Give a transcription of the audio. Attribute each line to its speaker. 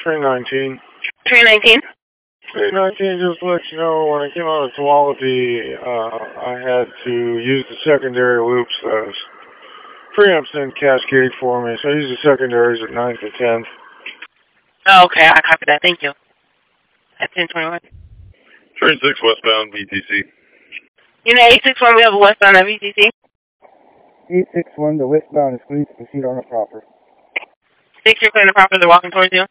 Speaker 1: 319.
Speaker 2: 319?
Speaker 1: 319, just to let you know, when I came out of Tualapi, I had to use the secondary loops. Preamps didn't cascade for me, so I used the secondaries at 9th and 10th.
Speaker 2: Oh, okay, I copied that. Thank you. At 1021.
Speaker 3: Train 6 westbound VTC.
Speaker 2: Unit 861, we have a westbound at VTC.
Speaker 4: 861, the westbound is clear to proceed on a proper.
Speaker 2: 6, you're clear to proper, they're walking towards you.